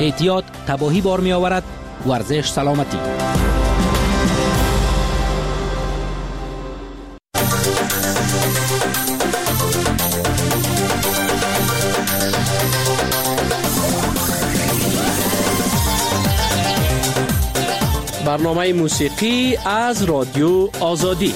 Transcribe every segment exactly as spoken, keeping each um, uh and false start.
احتیاط تباهی بار می آورد. ورزش سلامتی. برنامه موسیقی از رادیو آزادی.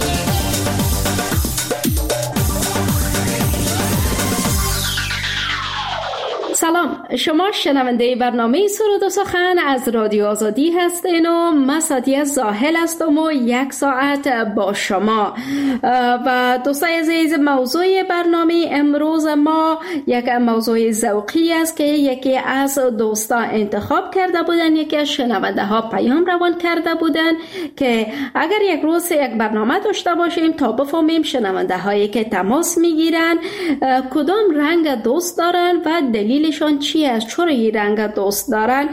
سلام، شما شنونده برنامه سرود و سخن از رادیو آزادی هستین و من سعدیه زاهل هستم و یک ساعت با شما. و دوستای عزیز، موضوع برنامه امروز ما یک موضوع ذوقی است که یکی از دوستان انتخاب کرده بودن، یکی از شنونده ها پیام روان کرده بودن که اگر یک روز یک برنامه داشته باشیم تا بفهمیم شنونده هایی که تماس میگیرن کدام رنگ دوست دارن و دلیل شان چی است، چرا این رنگ دوست دارن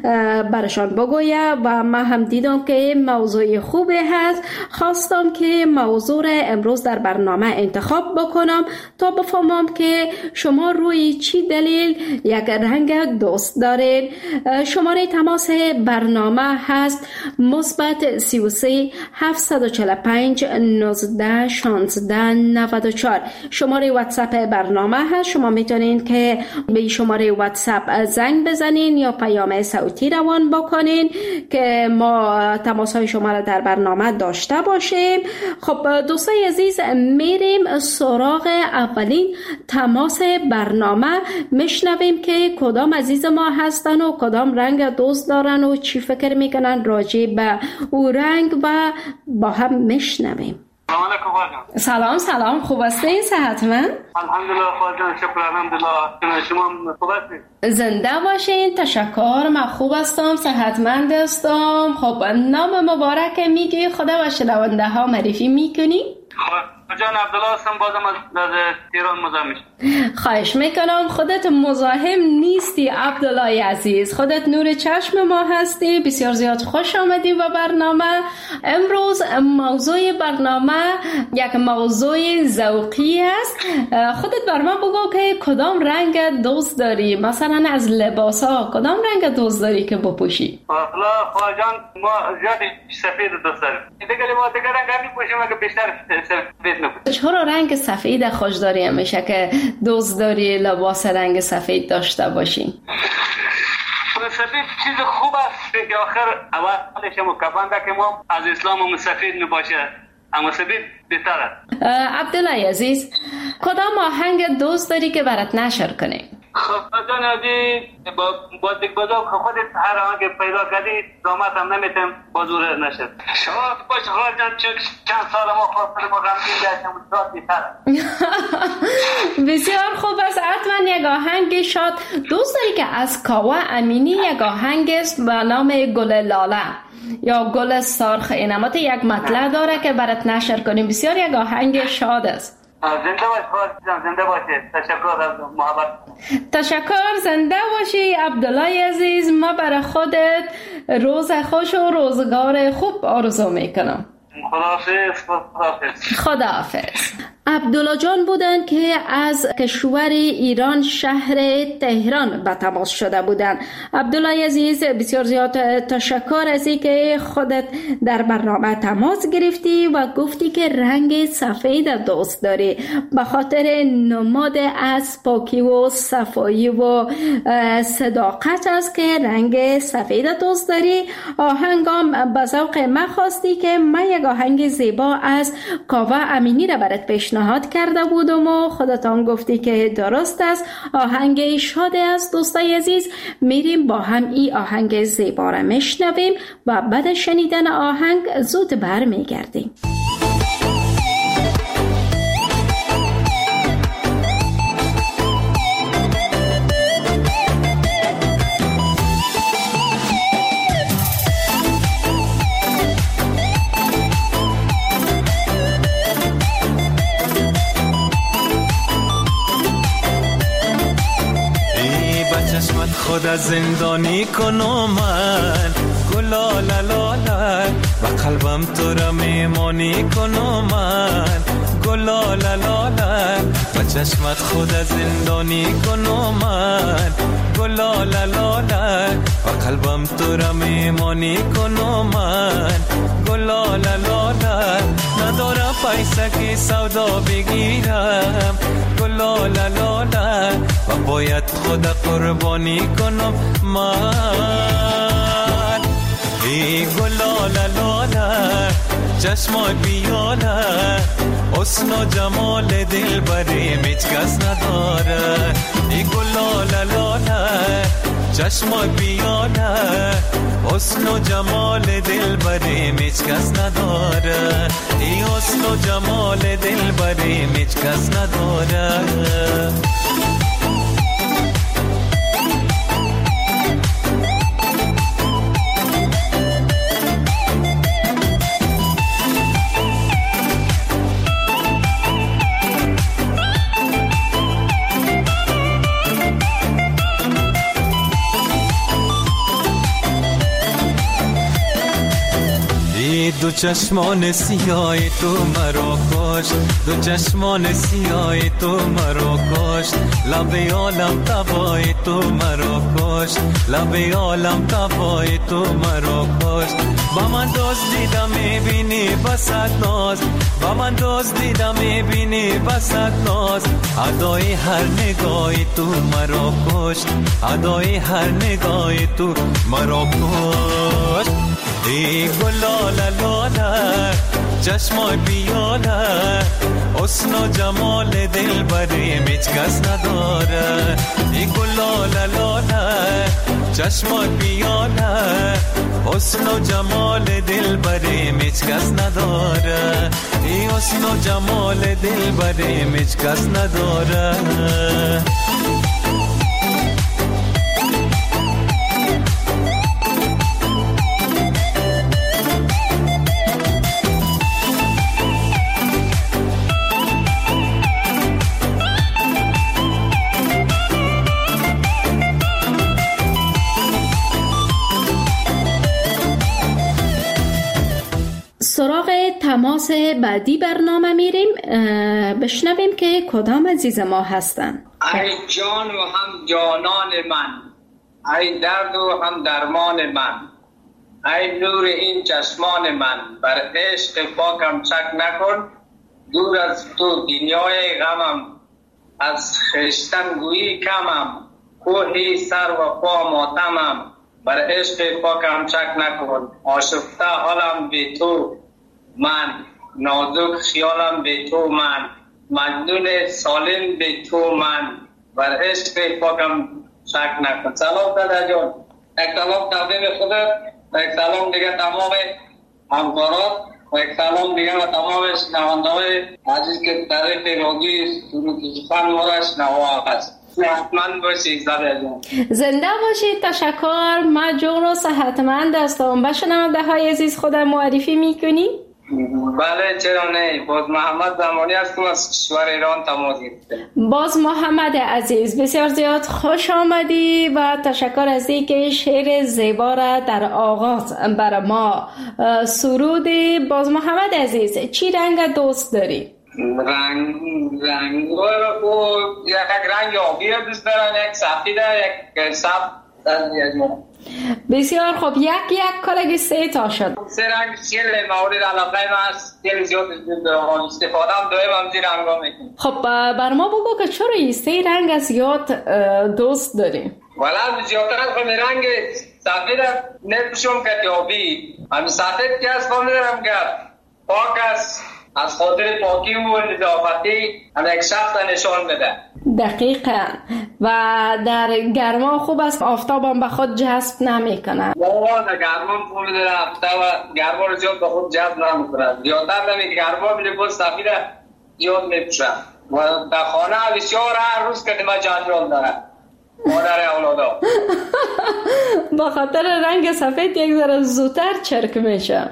برشان بگویه. و من هم دیدم که موضوع خوبی هست، خواستم که موضوع امروز در برنامه انتخاب بکنم تا بفهمم که شما روی چی دلیل یک رنگ دوست دارین. شماره تماس برنامه هست مثبت سی و سه هفتصد و چهل و پنج نوزده شانزده نود و چهار. شماره واتساپ برنامه هست، شما میتونین که به شماره واتساپ زنگ بزنین یا پیام صوتی روان بکنین که ما تماس های شما را در برنامه داشته باشیم. خب دوستای عزیز، میریم سراغ اولین تماس برنامه، میشنویم که کدام عزیز ما هستن و کدام رنگ دوست دارن و چی فکر میکنن راجع به او رنگ و با هم میشنویم. سلام علیکم خواجان. سلام سلام، خوب هستین؟ صحتمند؟ الحمدلله خواجان، شکر الحمدلله. شما خوب هستین؟ زنده باشین. تشکر، من خوب هستم، صحتمند هستم. خب نام مبارک میگی، خدا و شنونده ها معرفی میکنی؟ خواجان عبدالله هستم، بازم از تهران مزاحم. خواهش میکنم. خودت مزاحم نیستی عبدالله عزیز، خودت نور چشم ما هستی. بسیار زیاد خوش آمدی به برنامه. امروز موضوع برنامه یک موضوع ذوقی است. خودت بر من بگو که کدام رنگ دوست داری، مثلا از لباس ها کدام رنگ دوست داری که بپوشی؟ والا خواجان ما زیاد سفید دوست داریم، دیگه لباس دیگه رنگ میپوشیم اگه بیشتر سفید نپوشیم. چرا رنگ سفید خوش داری همیشه که دوست داری لباس رنگ سفید داشته باشی؟ سفید چیز خوب است که آخر اولش هم کفنده که ما از اسلام هم سفید نباشه، اما سفید بهتر است. عبدالله عزیز، کدام آهنگ دوست داری که برات نشر کنه؟ خواجان عزیز با با دیگ بزرگ خودت هر آهنگ پیدا کردی زحمت هم نمیتم بازور نشد. شاد باش خواجان، چند سال ما خواستم ما غمگین گشتم شاد بیتر. بسیار خوب است. حتما یک آهنگ شاد دوست داری که از کاوه امینی یک آهنگ است به نام گل لاله یا گل سرخ، اینمات یک مطلع داره که برات نشر کنیم. بسیار یک آهنگ شاد است. زنده باش خواجان، زنده باشی. تشکر از محبت. تشکر، زنده باشی عبدالله عزیز. ما برای خودت روز خوش و روزگار خوب آرزو میکنم. خداحافظ. خداحافظ. خداحافظ. عبدالله جان بودن که از کشور ایران شهر تهران به تماس شده بودن. عبدالله عزیز بسیار زیاد تشکر از اینکه خودت در برنامه تماس گرفتی و گفتی که رنگ سفید دوست داری به خاطر نماد از پاکی و صفایی و صداقت است که رنگ سفید دوست داری. آهنگام به ذوق من خواستی که من یک آهنگ زیبا از کاوه امینی را برات پیشنهاد کرده بودم و خودتان گفتی که درست است. آهنگ شاد است. دوستای عزیز، میریم با هم این آهنگ زیبا را میشنویم و بعد شنیدن آهنگ زود بر میگردیم. خود از زندانی کنم من گلا لالا و قلبم تو را میمانی کنم من گلا لالا و چشمت خود از زندانی کنم من گلا لالا قلبم تو را میمانی کنم من گلا لالا ندارم پیسه که سودا بگیرم گلا لالا و باید خود قربانی کنم من ای گلا لالا چشمای بیاله حسن و جمال دل بریم هیچ کس نداره ای گلا لالا چشمای بیاله حسن و جمال دل بریم هیچ کس نداره ای حسن و جمال دل بریم هیچ کس نداره دو چشمان سیاه تو مرا کشت دو چشمان سیاه تو مرا کشت لب عالم تبای تو مرا کشت لب عالم تبای تو مرا کشت با من دوست دیدم میبینی بسات ناز با من دوست دیدم میبینی بسات ناز ادای هر نگاهی تو مرا کشت ادای هر نگاهی تو مرا کشت ای گلا لالا چشمای بیاله حسن و جمال دل بریم هیچ کس نداره ای گلا لالا چشمای بیاله حسن و جمال دل بریم هیچ کس نداره ای حسن و جمال دل بریم هیچ کس نداره سراغ تماس بعدی برنامه میریم، بشنویم که کدام عزیز ما هستن. ای جان و هم جانان من، ای درد و هم درمان من، ای نور این چشمان من، بر عشق پاکم شک نکن، دور از تو دنیای غمم، از خشتن گویی کمم، کوهی سر و پا ماتمم، بر عشق پاکم شک نکن، آشفته حالم به تو من، نازک خیالم به تو من، مجنون سالم به تو من، بر عشق پاکم شک نکن. سلام دادا جان، یک سلام تقدیم خودت و یک سلام دیگه تمام همکارات و یک سلام دیگه و تمام شنونده‌های عزیز که طریق رادیو سرود سخن ما را شنوا هست. صحتمند باشید زاده جان. زنده باشید. تشکر. مجون و صحتمند هستم. به شنونده‌های عزیز خودت معرفی میکنی؟ بله چرا نه. باز محمد زمانی هستم از کشور ایران تماس گرفتم. باز محمد عزیز بسیار زیاد خوش آمدی و تشکر از اینکه شعر زیبا را در آغاز بر ما سرودی. باز محمد عزیز چی رنگ دوست داری؟ رنگ رنگ رو یک رنگ آبی دوست دارم، یک سفید، یک سبز. بسیار خوب. یک یک کلگی سه تا شد. سه رنگ سیل مورد علاقه من است. سیل زیاد استفاده هم دایم هم زیر رنگا میکنم. خب بر ما بگو که چرا این سه رنگ از زیاد دوست داری؟ والا زیادتر از خود رنگ سفید نپوشم که آبی. هم سفید که از خود ندارم که پاک است، از خاطر پاکی و نظافتی هم یک شخص نشان بده. دقیقاً. و در گرما خوب است، آفتابم به خود جذب نمیکنه. والا در گرما خوب در آفتاب و گرما رو زیاد به خود جذب نمیکنه. زیادتر نمی گرما میلباس سفید زیاد میپوشم و در خانه بسیار هر روز که ما جنجال داره مادر اولادا. با خاطر رنگ سفید یک ذره زودتر چرک میشه.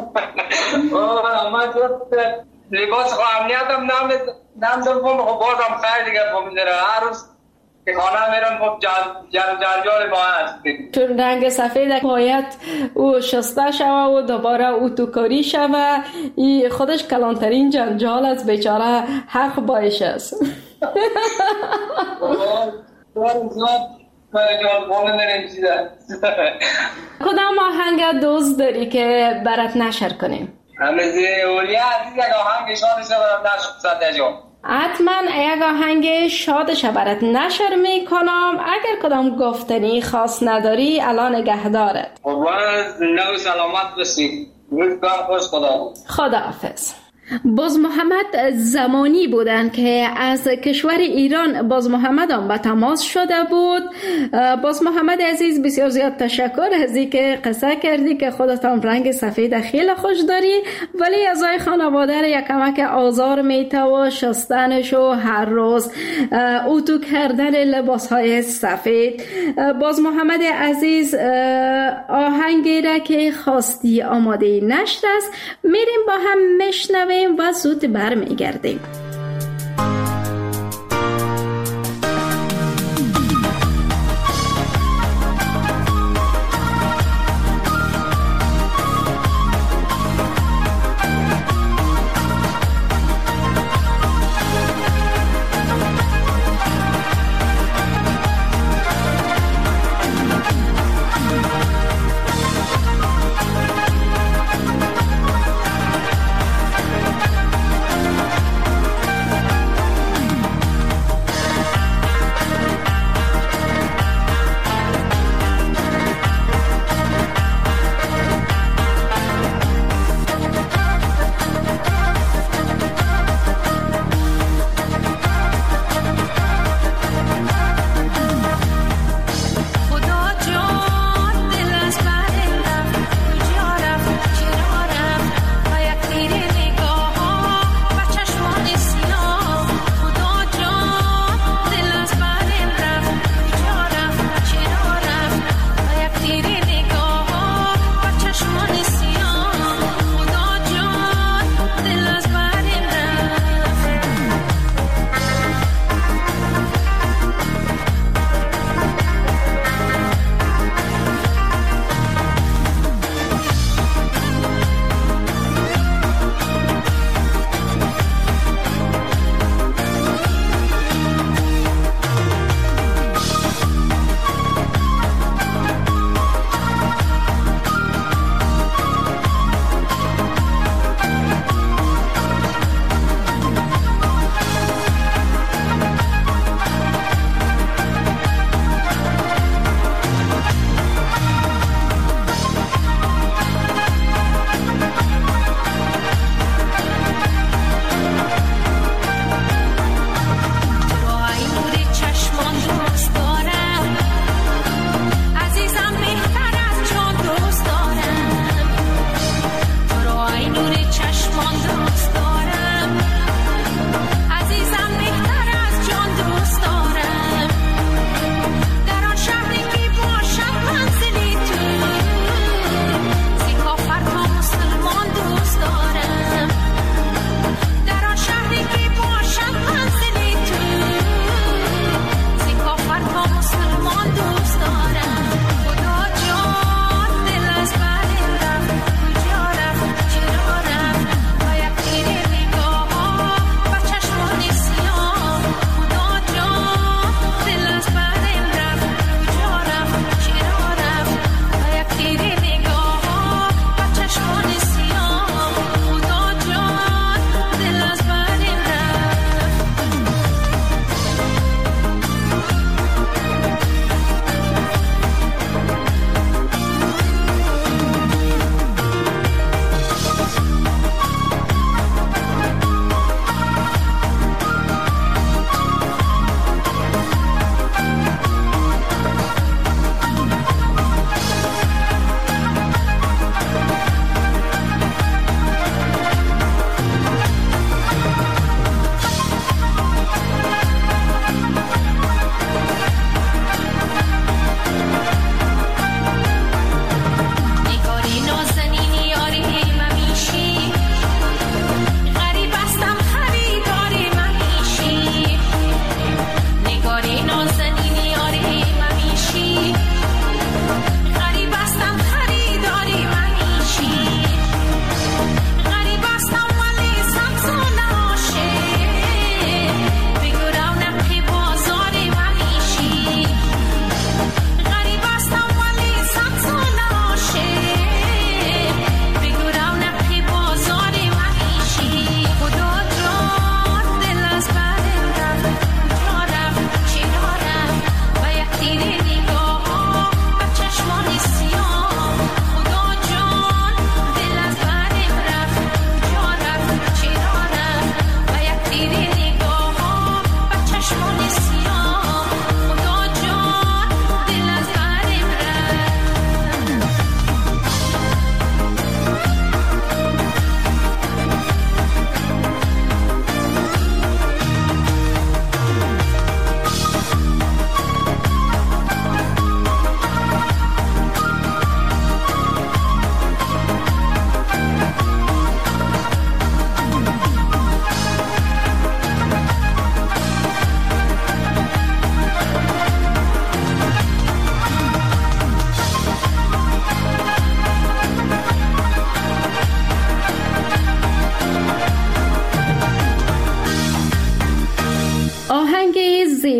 اوه من لباس خو امنیتم نام نام دارم خب بازم خیلی دیگه فهمیدم هر روز که خانه میرم خب جل جل ما هست. چون رنگ سفید باید او شسته شوه و دوباره او تو کاری شوه، این خودش کلانترین جنجال است. بیچاره حق بایش است. جان بانه نمیشیده. کدام آهنگ دوست داری که برات نشر کنیم؟ همیزی اولیا عزیز یک آهنگ شادش برات نشر ساده جان. حتما یک آهنگ شادش برات نشر میکنم. اگر کدام گفتنی خاص نداری الان نگهدارت. باز نو سلامت باشی. روزگار خوش خدا. خداحافظ. باز محمد زمانی بودند که از کشور ایران باز محمد هم به تماس شده بود. باز محمد عزیز بسیار زیاد تشکر از اینکه قصه کردی که خودت هم رنگ سفید خیلی خوش داری، ولی اعضای خانواده را یک کمک آزار میته و شستنش و هر روز اتو کردن لباس های سفید. باز محمد عزیز آهنگی را که خواستی آماده نشر است، میریم با هم مشنویم و زود برمیگردیم.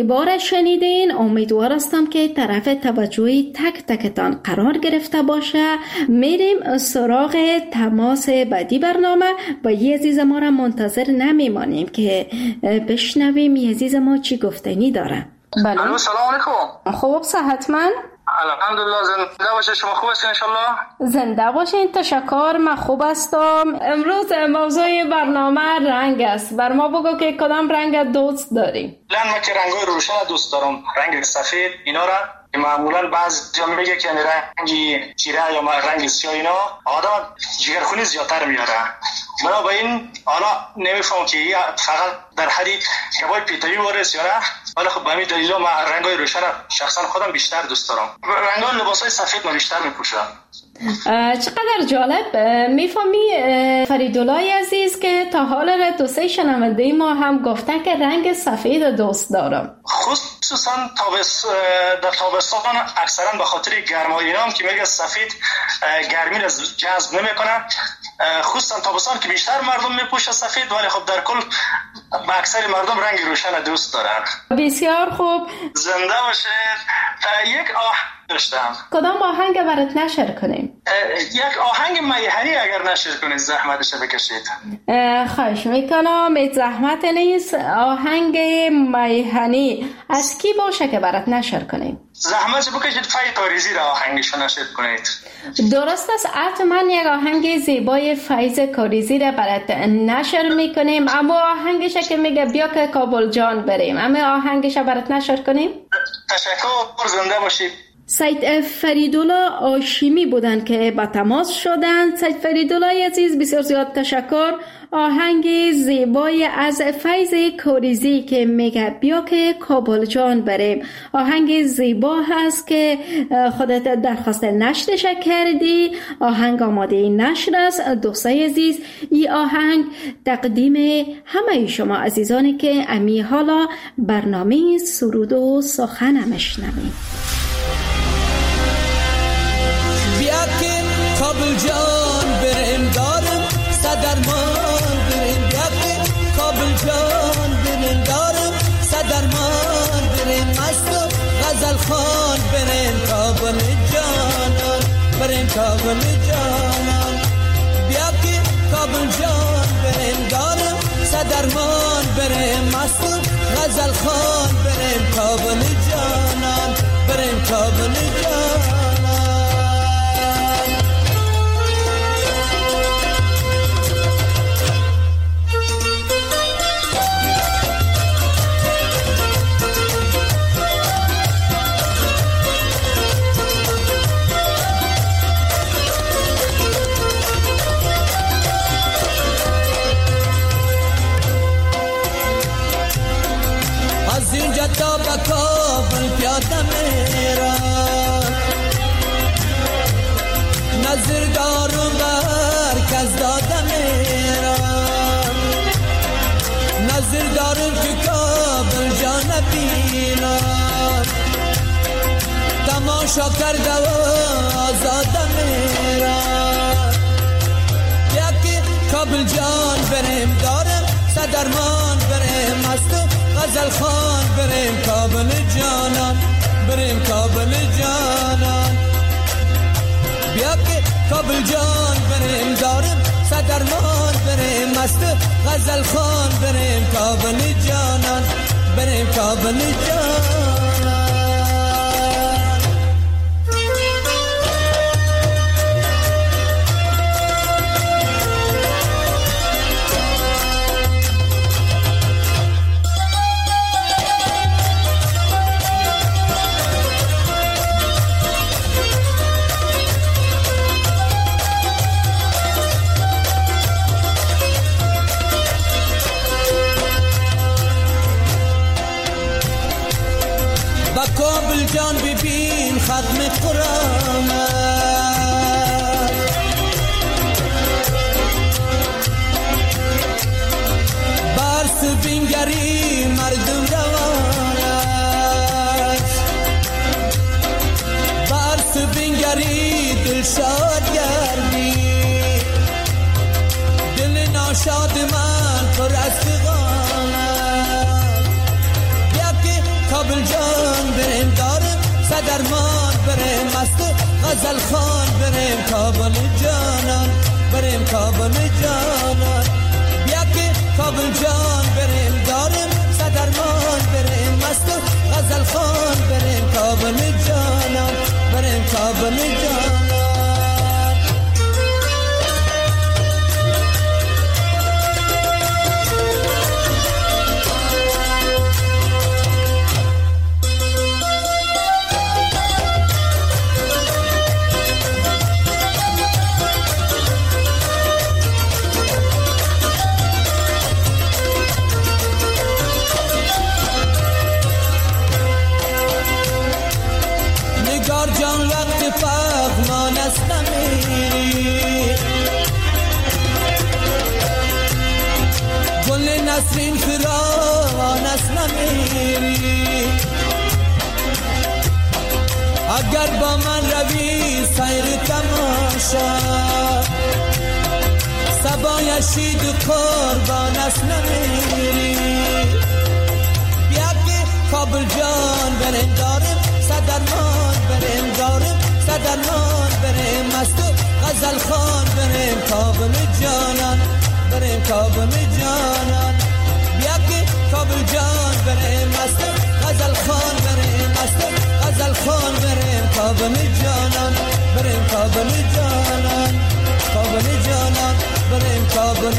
بار شنیدین. امیدوار هستم که طرف توجهی تک تکتان قرار گرفته باشه. میریم سراغ تماس بعدی برنامه و یه عزیز ما را منتظر نمیمانیم که بشنویم یه عزیز ما چی گفتنی داره. بله. سلام علیکم. خوب صحتمند؟ الحمدلله. زنده باشه. شما خوب هستین انشالله؟ زنده باشین. تشکر. من خوب هستم. امروز موضوع برنامه رنگ است. بر ما بگو که کدام رنگ دوست داری؟ من که رنگای روشن دوست دارم. رنگ سفید اینا را که معمولا بعضیا میگه که رنگ تیره یا رنگ سیاه اینا آدم جگرخونی زیادتر میاره. من با این حالا نمیفهم که فقط در حدی کبای پیتایی وارث یا نه، ولی خب به همین دلیلا من رنگای روشن شخصا خودم بیشتر دوست دارم. رنگای لباسای سفید من بیشتر میپوشم. چقدر جالب. میفهمی فریدالله عزیز که تا حال دوسته شنونده ما هم گفته که رنگ سفید دوست دارم، خصوصا تابس در تابستان اکثرا به خاطر گرمای اینا هم که میگه سفید گرمی را جذب نمیکنه، خصوصا تابستان که بیشتر مردم میپوشه سفید، ولی خب در کل به اکثر مردم رنگ روشن دوست دارن. بسیار خوب. زنده باشه. یک آه داشتم. کدام آهنگ برات نشر کنیم؟ یک آهنگ میهنی اگر نشر کنید زحمتش بکشید. خواهش میکنم. زحمت نیست. آهنگ میهنی از کی باشه که برات نشر کنیم؟ زحمت بکشید فیض کاریزی را آهنگشو نشر کنید. درست است. حتما یک آهنگ زیبای فیض کاریزی را برات نشر میکنیم. اما آهنگش که میگه بیا که کابل جان بریم، اما آهنگش برات نشر کنیم. تشکر. زنده باشید. سید فریدالله هاشمی بودن که با تماس شدند. سید فریدالله عزیز بسیار زیاد تشکر. آهنگ زیبای از فیض کاریزی که میگه بیا که کابل جان بریم، آهنگ زیبا هست که خودت درخواست نشرش کردی. آهنگ آماده نشر است. دوستای عزیز، این آهنگ تقدیم همه شما عزیزانی که امی حالا برنامه سرود و سخن میشنوید. بیا که کابل جان بریم دارم صدرمان بریم، بیا که کابل جان بریم دارم صدرمان بریم، مست و غزل خان بریم کابل جانان بریم کابل جانان، بیا که کابل جان بریم دارم صدرمان بریم، مست و غزل خان بریم کابل جانان بریم کابل جانان. تا به کابل پیاده میرم، نظر دارم مرکز داده میرم، نظر دارم که کابل جان بینم، تماشا کرده و آزاده میرم، یکی کابل جان بریم دارم صدرمان بریم مستو غزل خان بریم کابل جانان بریم کابل جانان، بیا که کابل جان بریم دارم صدرمان بریم مست غزل خان بریم کابل جانان بریم کابل جانان. کابل جان ببین ختم قرآن برس بینگری مردم روان است، برس بینگری دل شاد گردی، دل ناشاد من پر از فغان است، بیا که صدرمان بریم مست غزل خان بریم کابل جانان بریم کابل جانان بیا که کابل جان بریم داریم صدرمان بریم مست غزل خان بریم کابل جانان بریم کابل جانان جان وقت فغمان است نمیری گل نسرین فراوان است نمیری اگر با من روی سیر تماشا سبای شید و قربان است نمیری بیا که کابل جان بریم داریم صدرمان بریم داریم صدرمان بریم مست غزل خان بریم کابل جانان بریم کابل جانان بیا که کابل جان بریم مست غزل خان بریم مست غزل خان بریم کابل جانان بریم کابل جانان کابل جانان بریم کابل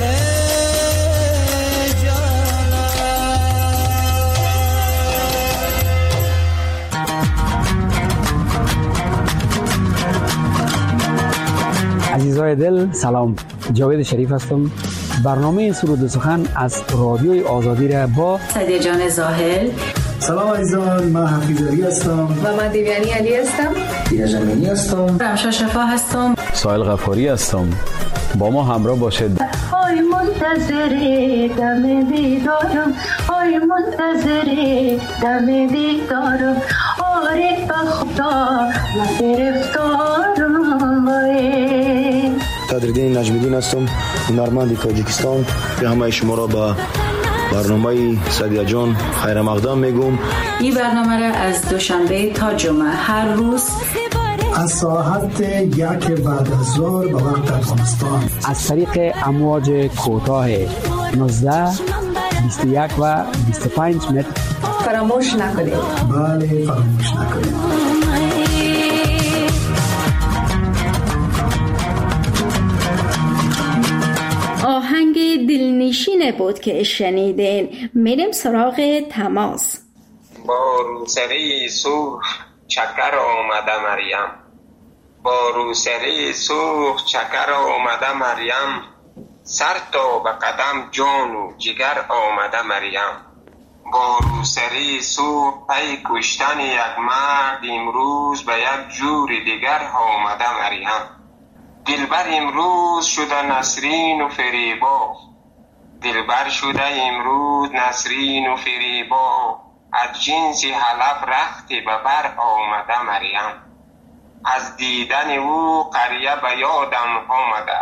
عزیزای دل سلام، جاوید شریف هستم. برنامه سرود و سخن از رادیوی آزادی را با سعدیه جان زاهل. سلام عزیزان، من حفیظ علی هستم و من دیویانی علی هستم. دینا جمعی هستم. رمشا شفا هستم. سایل غفاری هستم. با ما همراه باشید. آی منتظر دم دیدارم، آی منتظر دم دیدارم، آره به خدا من گرفتارم. صدرالدین نجمیدین هستم، هنرمند تاجیکستان. به همه شما را به برنامه سعدیه جان خیر مقدم میگم. این برنامه را از دوشنبه تا جمعه هر روز از ساعت یک بعد از ظهر به وقت افغانستان از طریق امواج کوتاه نوزده، بیست و یک و بیست و پنج متر فراموش نکنید. بله فراموش نکنید. آهنگ دلنشین بود که شنیدین. میریم سراغ تماس. با روسری سرخ چکر آمده مریم، با روسری سرخ چکر آمده مریم، سر تا به قدم جان و جگر آمده مریم. با روسری سرخ پی کشتن یک مرد، امروز به یک جور دیگر آمده مریم. دلبر امروز شده نسرین و فریبا، دلبر شده امروز نسرین و فریبا، از جنس حلب رختی به بر آمده مریم. از دیدن او قریه به یادم آمده،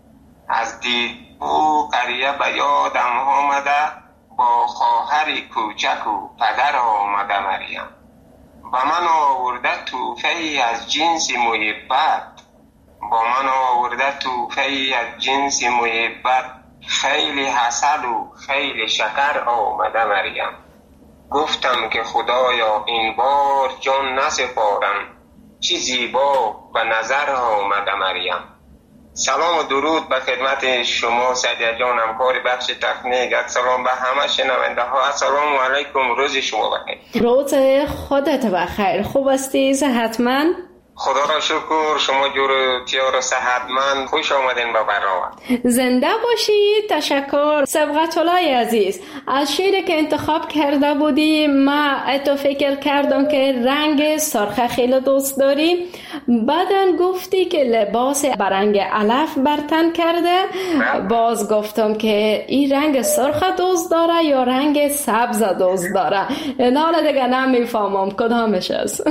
از دید او قریه به یادم آمده، با خواهر کوچک و پدر آمده مریم. به من آورده توفه‌ای از جنس محبت، با من آورده توفه‌ای از جنس محبت، خیلی عسل و خیلی شکر آمده مریم. گفتم که خدایا این بار جان نسپارم، چی زیبا به نظر آمده مریم. سلام و درود به خدمت شما سعدیه جان، همکار بخش تکنیک. سلام به همه شنونده ها. السلام علیکم، روز شما بخیر. روز خودت بخیر. خوب هستی؟ صحتمند؟ خدا را شکر، شما جور تیار و صحتمند. خوش آمدین به برنامه. زنده باشی. تشکر. سبقت الله عزیز، از شعری که انتخاب کرده بودی ما اتو فکر کردم که رنگ سرخ خیلی دوست داری. بعدن گفتی که لباس برنگ علف برتن کرده. باز گفتم که این رنگ سرخ دوست داره یا رنگ سبز دوست داره. اینا دیگه نمیفهمم کدامش است.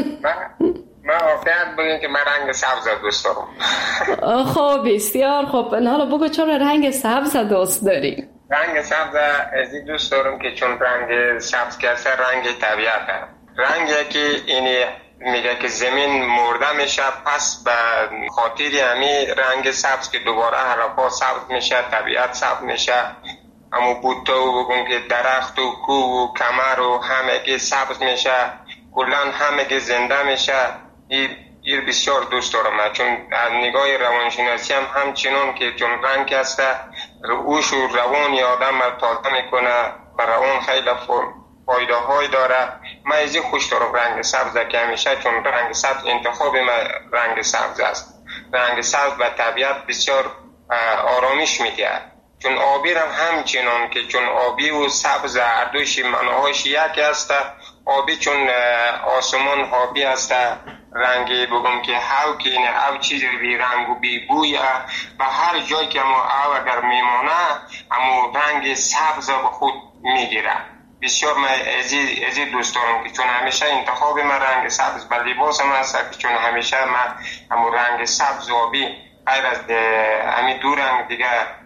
من واقعیت بگیم که من رنگ سبز دوست دارم. خب بسیار خوب. حالا بگو چرا رنگ سبز دوست داری؟ رنگ سبز ازی دوست دارم که چون رنگ سبز که رنگ طبیعت هست، رنگی که این میگه که زمین مرده میشه، پس به خاطر همین رنگ سبز که دوباره حرفا سبز میشه، طبیعت سبز میشه، اما بوته و بگم که درخت و کوه و کمر و همه که سبز میشه، کلا همه که زنده میشه. این این بسیار دوست دارم، چون از نگاه روانشناسی هم همچنان که چون رنگ هسته روش و روانی آدم را تازه میکنه، برای اون خیلی فایده های داره. من از این خوش دارم رنگ سبز که همیشه، چون رنگ سبز انتخاب من رنگ سبز است. رنگ سبز به طبیعت بسیار آرامش میده، چون آبی هم همچنان که چون آبی و سبز هر دوش معناهاش یک است. آبی چون آسمان آبی است، رنگی بگم که هاو که این او چیز بی رنگ و بی بوی و هر جای که ما او اگر میمانه همو رنگ سبز به خود میگیره. بسیار من ازی دوست دارم که چون همیشه انتخاب من رنگ سبز به لباس من است، که چون همیشه من همو رنگ سبز و آبی غیر از همین دو رنگ دیگه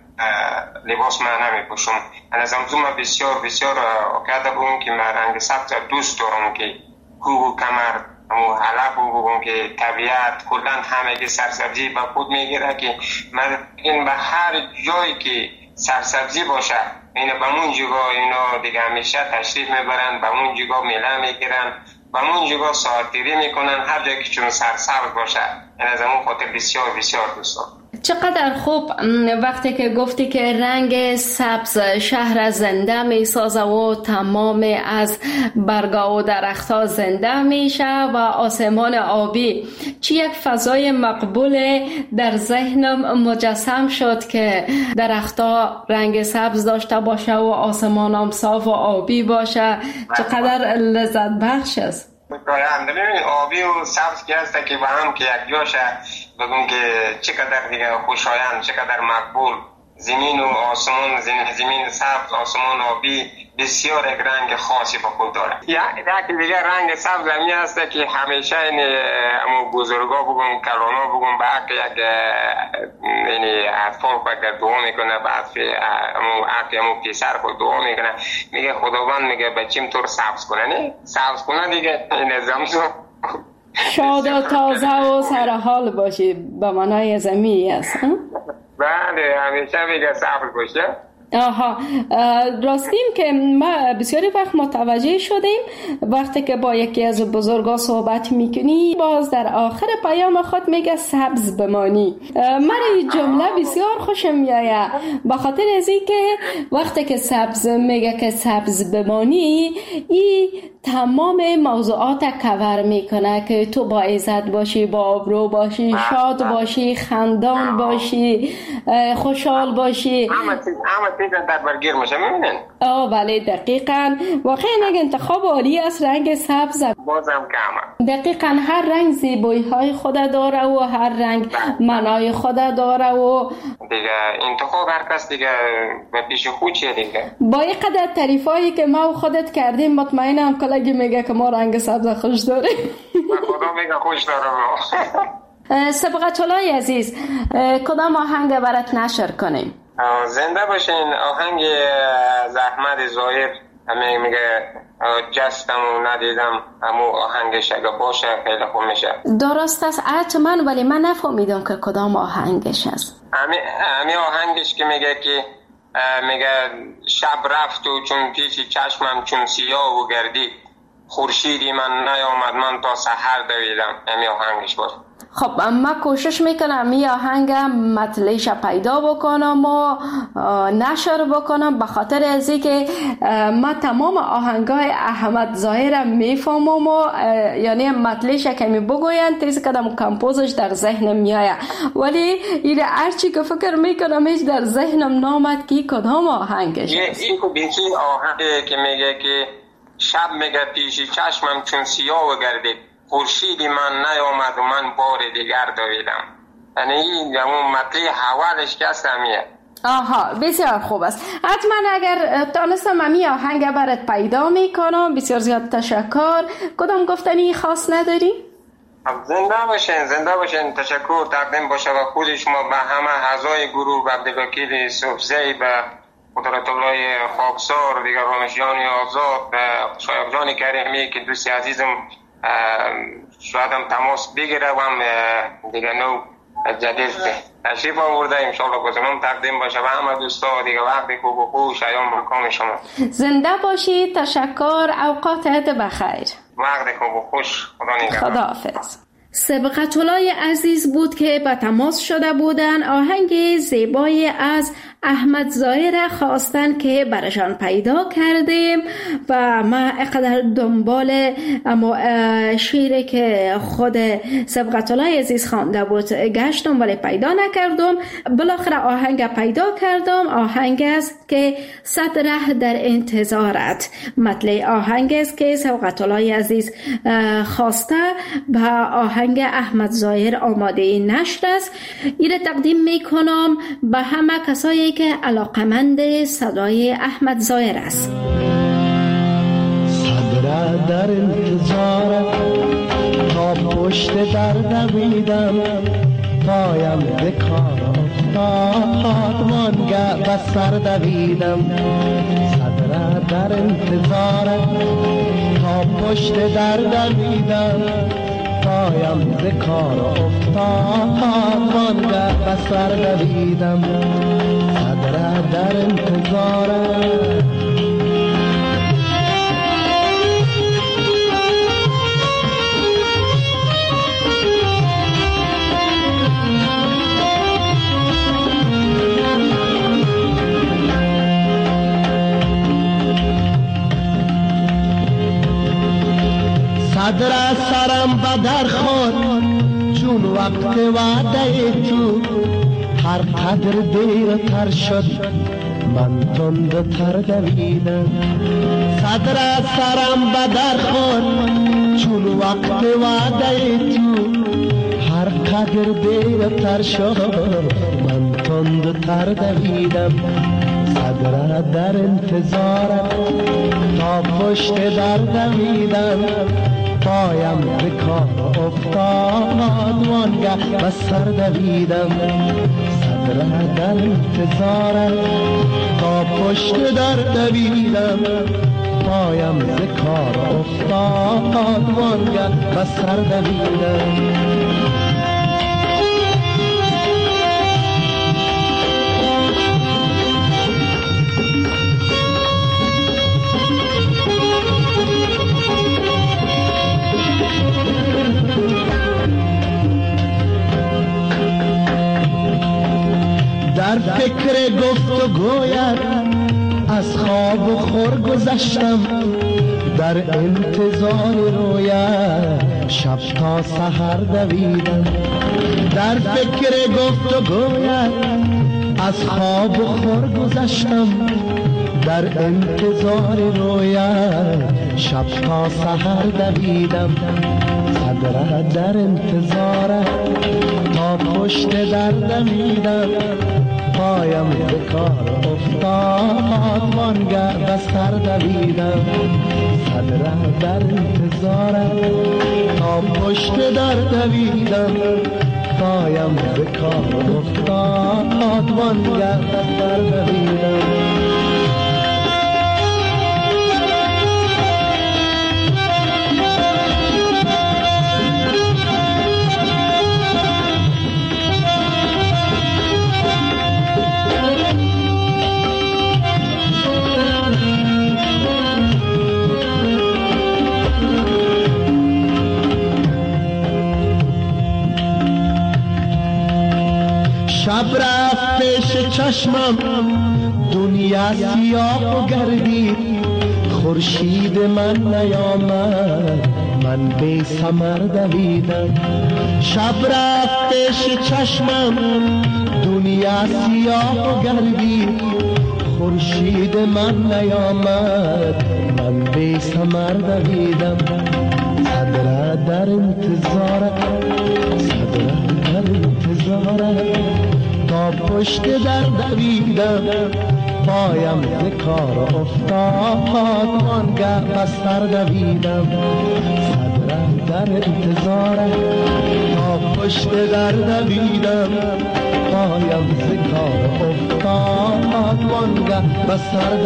لباس من نمی پوشم. از امزو من بسیار بسیار آکاده بگم که من رنگ سبز دوست دارم که کوه و کمر همو حلب و بگم که طبیعت کلن همه که سرسبزی به خود میگیره، که من این به هر جایی که سرسبزی باشه این به اون جگاه اینا دیگه همیشه تشریف میبرن، به اون جگاه میله میگیرن، به اون جگاه ساعتگیری میکنن، هر جایی که چون سرسبز باشه. این از همون خاطر بسیار بسیار دوست دارم. چقدر خوب وقتی که گفتی که رنگ سبز شهر از زنده می سازه و تمام از برگا و درختها زنده میشه و آسمان آبی، چی یک فضای مقبول در ذهنم مجسم شد که درختها رنگ سبز داشته باشه و آسمان هم صاف و آبی باشه. چقدر لذت بخش است. ببین آبی و سبز که هسته که با هم که یک جاشه بگم که چقدر دیگه خوشایند، چقدر مقبول. زمین و آسمان، زمین سبز، آسمان آبی بسیار یک رنگ خاصی با خود داره. یک دیگه رنگ سبز همی هسته که همیشه این امو بزرگا بگم کلانا بگم به حق یک یعنی اطفال خود دعا میکنه، به حق امو حق امو پیسر خود دعا میکنه، میگه خداوند میگه بچیم تو رو سبز کنه، نه سبز کنه دیگه این زمزو شاد و تازه و سرحال باشی به معنای زمینی است. بله همیشه میگه سبز باشه. آها، راستیم که ما بسیاری وقت متوجه شدیم وقتی که با یکی از بزرگا صحبت میکنی باز در آخر پیام خود میگه سبز بمانی. من این جمله بسیار خوشم میآید به خاطر از این که وقتی که سبز میگه که سبز بمانی، این تمام موضوعات کور میکنه که تو با عزت باشی، با آبرو باشی، شاد باشی، خندان باشی، خوشحال باشی. همه چیز همه چیز در برگیر میشه. میبینین؟ آه بله دقیقاً. واقعا یک انتخاب عالی است رنگ سبز. بازم کمه. دقیقاً هر رنگ زیبایی های خود داره و هر رنگ معنای خود داره و دیگه انتخاب هر کس دیگه به پیش خودشه دیگه. با این قدر تعریفایی که ما و خودت کردیم مطمئنم کلاگی میگه که ما رنگ سبز خوش داریم. خدا میگه خوش دارم. سبقت الله عزیز، کدام آهنگ برات نشر کنیم؟ زنده باشین. آهنگ زحمت ظاهر همه میگه جستم و ندیدم، همون آهنگش اگه باشه خیلی خوب میشه. درست است حتما، ولی من نفهمیدم که کدام آهنگش است. همین آهنگش که میگه که میگه شب رفت و چون پیش چشمم چون سیاه و گردید، خورشیدی من نیامد من تا سحر دویدم. همین آهنگش باشه. خب من کوشش میکنم می آهنگ مطلعش پیدا بکنم و نشر بکنم، به خاطر از اینکه من تمام آهنگای احمد ظاهرم میفهمم و یعنی مطلعش کمی بگوین تیز کدام کمپوزش در ذهنم میآید، ولی این هرچی که فکر میکنم هیچ در ذهنم نامد که کدام آهنگش است. این کو بیکی آهنگی که میگه که شب میگه پیش چشمم چون سیاه و گردید، خورشیدی من نیامد و من بار دیگر دویدم. یعنی این همون مطلع حوالش که هست همیه. آها بسیار خوب است. حتما اگر تانستم همی آهنگ برات پیدا میکنم. بسیار زیاد تشکر. کدام گفتنی خاص نداری؟ زنده باشین، زنده باشین. تشکر تقدیم باشه و خود شما به همه اعضای گروه، به عبدالوکیل صوفزی، به قدرت الله خاکسار، دیگر رامش جان آزاد، شایق جان کریمی که دوستی عزیزم شاید هم تماس بگیره و هم دیگه نو جدید تشریف آورده انشاءالله گزمم تقدیم باشه و همه دوستا دیگه وقتی خوب و خوب شایان مکام شما. زنده باشید. تشکر. اوقاتت بخیر. وقتی خوب و خوش. خدا نگهدار. خداحافظ. سبقت‌الله عزیز بود که به تماس شده بودن. آهنگ زیبای از احمد ظاهر خواستن که برشان پیدا کردیم و ما اقدر دنبال اما شعری که خود سبقت‌الله عزیز خوانده بود گشتم ولی پیدا نکردم. بالاخره آهنگ پیدا کردم. آهنگ است که صد ره در انتظارت. مطلع آهنگ است که سبقت‌الله عزیز خواسته و آهنگ احمد ظاهر آماده نشر است. این تقدیم میکنم به همه کسایی که علاقمند صدای احمد ظاهر است. صدر در انتظارت تا پشت در دویدم پایم به کار افتاد وانگه به سر دویدم. صدر در انتظارت تا پشت در دویدم پایم ز کار افتاد وانگه به سر دویدم. صدر در انتظارت صدر سرم بدر خود چون وقت وعده تو هر قدر دیر تر شد من تند تر دویدم. صدر سرم بدر خود چون وقت وعده تو هر قدر دیر تر شد من تند تر دویدم. صدر در انتظارت تا پشت در دویدم پایم به کار افتاد وانگه به سر دویدم. صدر در انتظارت تا پشت در دویدم پایم به کار افتاد وانگه به سر دویدم. در فکر گفت و گویت از خواب و خور گذشتم در انتظار رویت شب تا سحر دویدم. در فکر گفت و گویت از خواب و خور گذشتم در انتظار رویت شب تا سحر دویدم. صدر در انتظارت تا پشت در دویدم پایم به کار افتاد وانگه به سر دویدم. صدر در انتظارت تا پشت در دویدم پایم به کار افتاد وانگه به سر دویدم. شب رفت پیش چشمم دنیا سیاه و گردید خورشید من نیامد من بی ثمر دویدم. شب رفت پیش چشمم دنیا سیاه و گردید خورشید من نیامد من بی ثمر دویدم. صدر در انتظارت صدر در انتظارت تا پشت در دویدم پایم ز کار افتاد وانگه به سر دویدم. صدر در انتظارت تا پشت در دویدم پایم ز کار افتاد وانگه به سر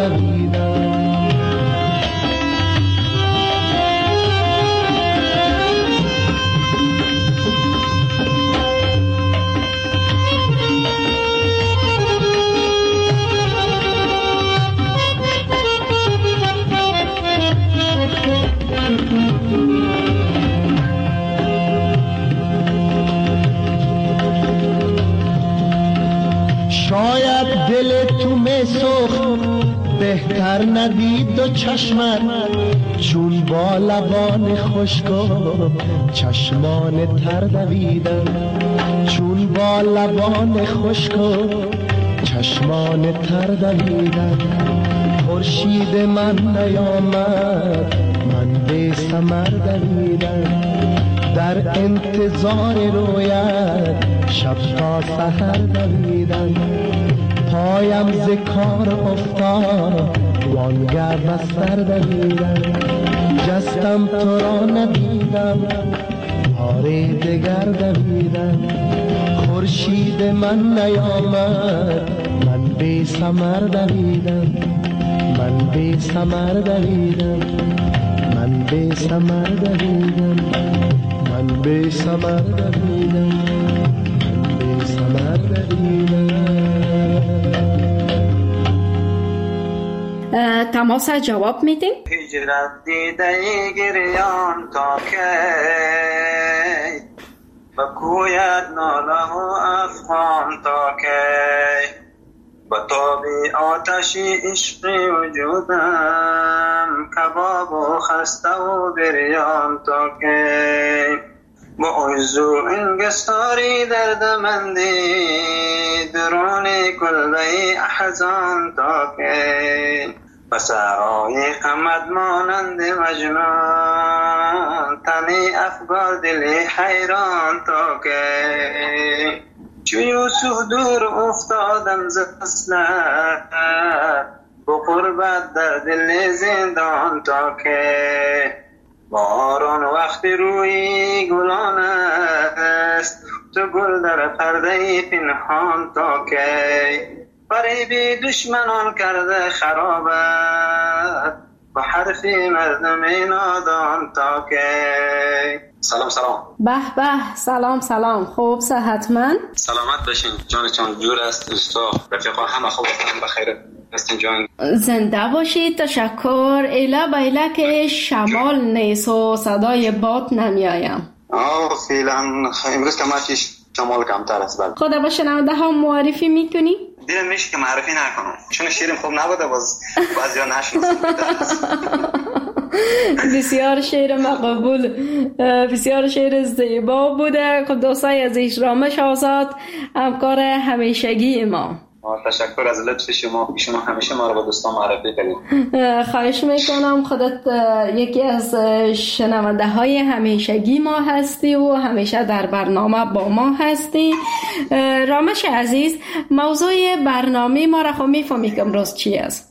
دویدم. بهتر ندید دو چشمت چون با لبان خشک و چشمان تر دویدن، چون با لبان خشک و چشمان تر دویدن. خورشید من نیامد من به ثمر دویدم، در انتظار رویت شب تا سحر دویدم. پایم ز کار افتاد وانگر بستر دویدم، جستم تو را ندیدم بار دگر دویدم. خورشید من نیامد من به ثمر دویدم، من به ثمر دویدم، من به ثمر دویدم، من به ثمر دویدم، من به ثمر دویدم. تماس جواب میدیم. هجرت دیده گریان تا کی، بکوید ناله و افغان تا کی. با تابی آتشی عشقی وجودم، کباب و خسته و بریان تا کی. با عجزو انگساری دردمندی، درونی کلبه احزان تا کی. بسرای قمد مانند مجنون، تنی افگار دلی حیران تا کی. چو یوسف دور افتادم ز وصلت، با قربت در دل زندان تا کی. باران وقتی روی گلان است، تو گل در پرده پنهان تا کی. فریب دشمنان کرده خرابت، با حرفی مردم نادان تا کی. سلام سلام. به به سلام سلام. خوب صحتمند؟ سلامت باشین جان جان. جور است دوستا رفیقا همه خوب هستن بخیر هستین جان. زنده باشید. تشکر. ایلا بیلا که شمال نیست و صدای باد نمیایم. آه فعلا امروز کماچی شمال کمتر است. بله. خدا با شنونده ها معرفی میکنی؟ دیدم میشه که معرفی نکنم چون شیرم خوب نبوده، باز بعضیا نشناسن. بسیار شعر مقبول، بسیار شعر زیبا بوده. خب دوستای عزیز، رامش آزاد همکار همیشگی ما. تشکر از لطف شما. شما همیشه ما رو با دوستان معرفی کردید. خواهش میکنم. خودت یکی از شنونده های همیشگی ما هستی و همیشه در برنامه با ما هستی. رامش عزیز، موضوع برنامه ما را خب میفهمی که امروز چی است؟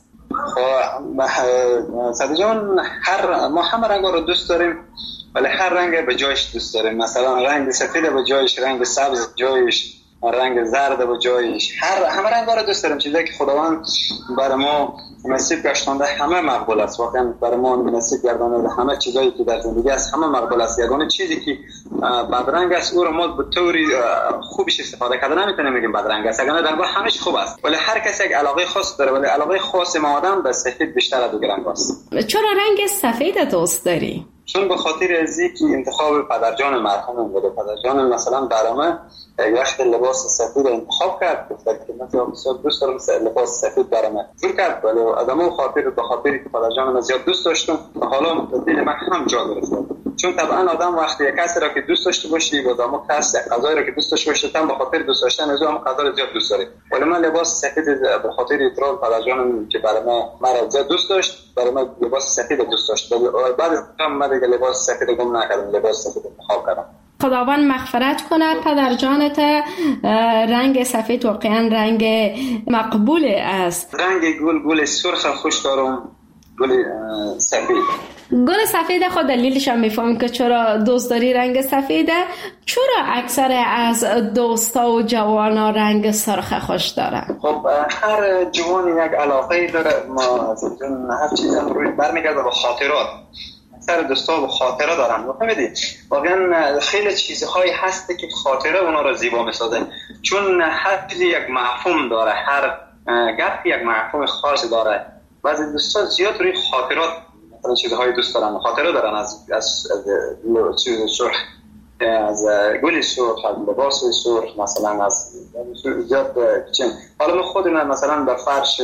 صدی جان، هر ما همه رنگ رو دوست داریم، ولی هر رنگ به جایش دوست داریم. مثلا رنگ سفید به جایش، رنگ سبز جایش، رنگ زرد به جایش. هر همه رنگ‌ها رو دوست داریم. چیزی که خداوند برای ما نصیب گردانده همه مقبول است. واقعا برای ما نصیب گردانده همه چیزایی که در زندگی است همه مقبول است. یگانه چیزی که بدرنگ است او رو ما به طوری خوبش استفاده کردن نمیتونیم بگیم بدرنگ است. یگانه در واقع همش خوب است، ولی هر کسی یک علاقه خاص داره، ولی علاقه خاص ما آدم به سفید بیشتر از دیگر رنگ است. چرا رنگ سفید دوست داری؟ چون به خاطر ازی که انتخاب پدرجان مرحوم بود. پدرجان مثلا برام یک وقت لباس سفید انتخاب کرد، گفت که من بسیار دوست دارم لباس سفید برام جور کرد، ولی آدمو خاطر به خاطر که پدرجان من زیاد دوست داشتم و حالا دل من هم جا گرفت. چون طبعا آدم وقتی یک کسی را که دوست داشته باشی و آدمو کس یک غذایی را که دوست داشته باشی تام به خاطر دوست داشتن از اون غذا را زیاد دوست داری. ولی من لباس سفید به خاطر احترام پدرجان که برای ما مرا زیاد دوست داشت، برای من لباس سفید دوست داشت. بعد هم من دیگه لباس سفید گم نکردم، لباس سفید انتخاب کردم. خداوند مغفرت کنه پدر جانت. رنگ سفید واقعا رنگ مقبول است. رنگ گل گل سرخ خوش دارم. گل سفید. گل سفید خود دلیلش هم میفهمم که چرا دوست داری رنگ سفیده. چرا اکثر از دوستا و جوانا رنگ سرخ خوش دارن؟ خب هر جوان یک علاقه داره. ما از هر چیز هم روی برمیگرده به خاطرات. اکثر دوستا به خاطره دارن. فهمیدی؟ واقعا خیلی چیزهایی هسته که خاطره اونا رو زیبا میسازه. چون هر چیزی یک مفهوم داره، هر گپ یک مفهوم خاصی داره. بعضی دوستا زیاد روی خاطرات مثلا چیزهای دوست دارن، خاطره دارن از از از چیز سرخ، از گل سرخ، از لباس سرخ، مثلا از زیاد چین. حالا من خودم مثلا به فرش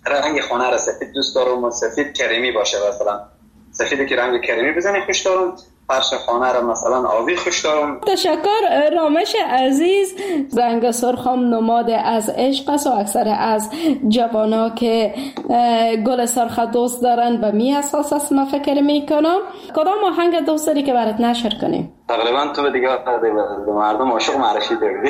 رنگ خانه را سفید دوست دارم و سفید کریمی باشه. مثلا سفیدی که رنگ کریمی بزنی خوش دارم، فرش خانه را مثلا آبی خوش دارم. تشکر. رامش عزیز، رنگ سرخ هم نماد از عشق است و اکثر از جوانا که گل سرخ دوست دارن به می اساس است ما فکر میکنم. کدام آهنگ دوست داری که برات نشر کنیم؟ تقریبا تو دیگه به مردم عاشق معرفی داری.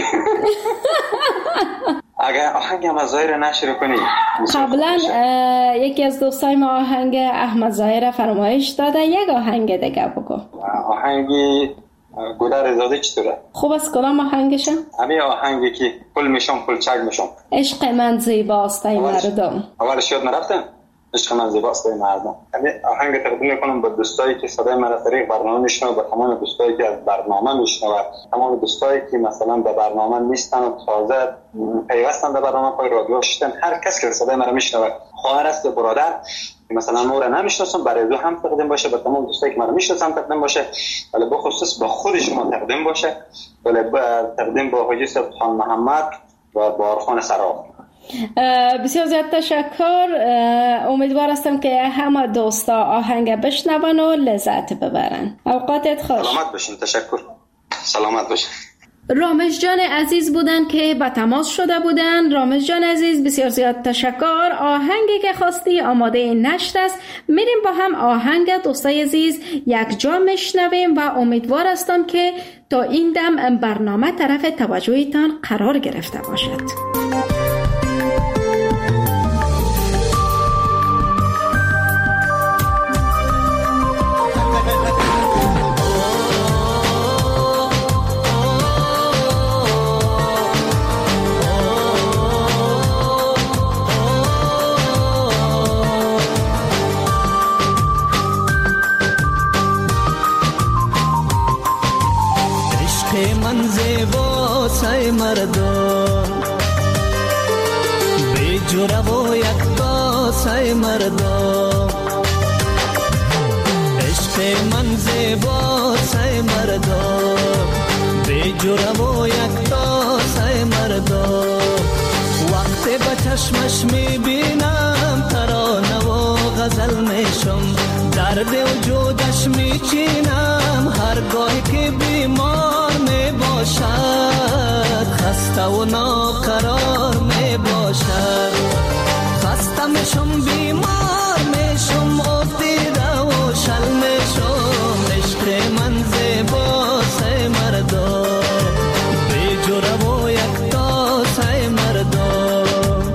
اگر آهنگ احمد ظاهر نشر کنی. قبلا یکی از دوستای ما آهنگ احمد ظاهر فرمایش داده، یک آهنگ دیگه بگو. آهنگی گلر زاده چطوره؟ خوب است. کدام آهنگشه؟ همین آهنگی که پل میشم پل چک میشم. عشق من زیباست ای مردم. اولش یاد نرفتم. عشق من زیباست ای مردم. همین آهنگ تقدیم میکنم به دوستایی که صدای من طریق برنامه میشنون، به تمام دوستایی که از برنامه میشنون، تمام دوستایی که مثلا به برنامه نیستن و تازه پیوستن به برنامه پای رادیو شدن، هر کس که صدای من میشنوه، خواهر است برادر مثلا ما را نمیشناسم، برای دو هم تقدیم باشه، به تمام دوستایی که من میشناسم تقدیم باشه، ولی به خصوص به خود شما تقدیم باشه، ولی تقدیم با حاجی صاحب خان محمد و بارخان سراف. بسیار زیاد تشکر. امیدوار هستم که همه دوستا آهنگ بشنون و لذت ببرن. اوقاتت خوش. سلامت باشین. تشکر. سلامت باشین. رامش جان عزیز بودن که با تماس شده بودن. رامش جان عزیز بسیار زیاد تشکر. آهنگی که خواستی آماده نشت است. میریم با هم آهنگ دوستای عزیز یک جا میشنویم و امیدوار هستم که تا این دم برنامه طرف توجهتان قرار گرفته باشد. من زیبا سای مردم بی جرا و یکتا سای مردم، عشق من زیبا سای مردم بی جرا و یکتا سای مردم. وقتی به چشمش میبینم ترانه و غزل میشم، درد وجودش میچینم هرگاه که بیمار می باشد، خسته و ناقرار می باشد. خسته میشم بیمار میشم افتیده و شل میشم. عشق من زیبا سای مردم بی جرا و یکتا سای مردم.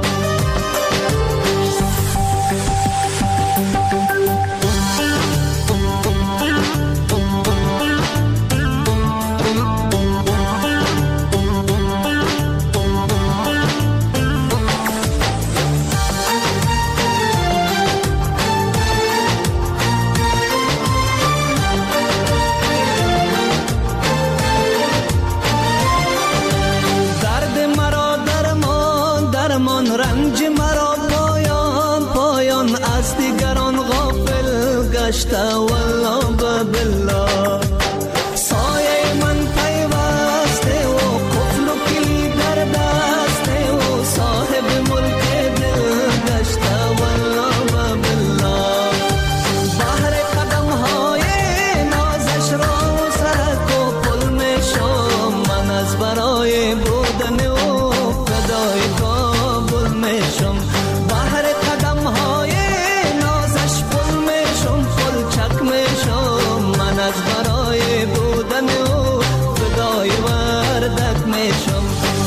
رنج مرا پایان پایان از دیگران غافل گشته والله بالله. سایه من پیوسته و قفل و کلی در دسته و صاحب ملک دل گشته والله بالله. بحر قدم های نازش را سرک و پل میشم، من از برای بودن و فدای کابل میشم. بحر قدم های نازش پل میشم، پل چک میشم، من از برای بودن و فدای وردک میشم.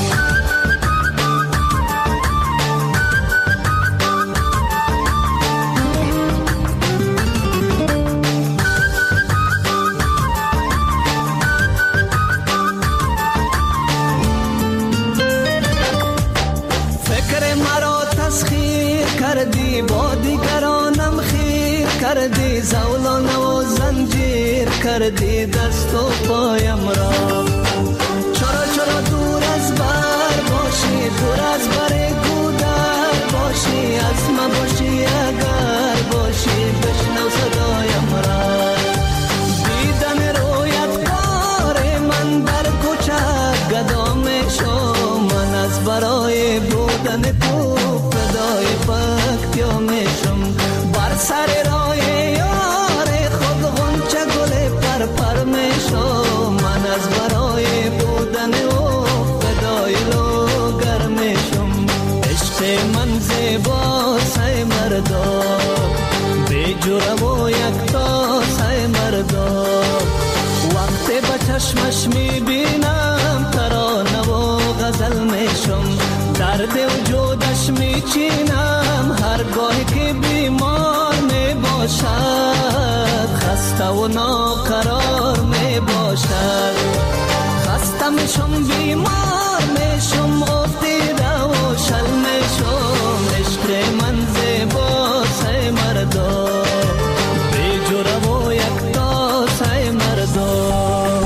کردی با دیگرانم خیر کردی، زولان و زنجیر کردی دست و پایم را. چرا چرا دور از بر باشی، دور از بر گودر باشی، از ما باشی اگر باشی بشنو صدایم را. دیدن رویت کار من در کوچه گدا میشم، من از برای بودن تو فدای پاک خسته میشم بیمار میشم افتیده و شل میشم عشق من زیبا سای مردا بی جوره و یکتا سای مردا.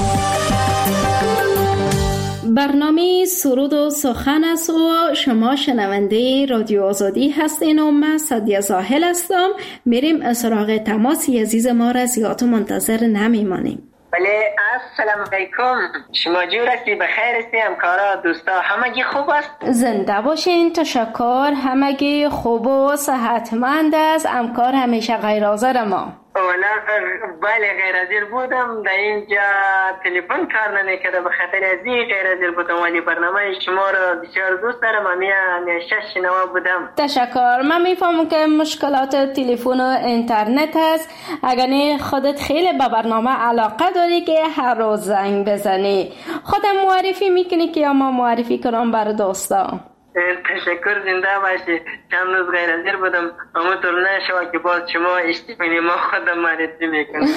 برنامه سرود و سخن است و شما شنونده رادیو آزادی هستین و من سعدیه زاهل هستم. میریم سراغ تماس عزیز ما را زیاد منتظر نمیمانیم. بله السلام علیکم، شما جور هستی؟ بخیر هستی؟ همکارا دوستا همگی خوب است؟ زنده باشین، تشکر، همگی خوب و صحتمند است. همکار همیشه غیر حاضر ما. اولا بله غیر حاضر بودم، در اینجا تلفن کار نمیکرده به خاطر از این غیر حاضر بودم، ولی برنامه شما را بسیار دوست دارم، همیشه شنوا بودم. تشکر. من میفهمم که مشکلات تلفن و اینترنت هست، اگر نه خودت خیلی به برنامه علاقه داری که هر روز زنگ بزنی. خودم معرفی میکنی که یا ما معرفی کنم بر دوستا؟ تشکر، زنده باشی. چند روز غیر حاضر بودم، اما طور نشوا که باز شما اشتیفینی ما خودم معرفی میکنم.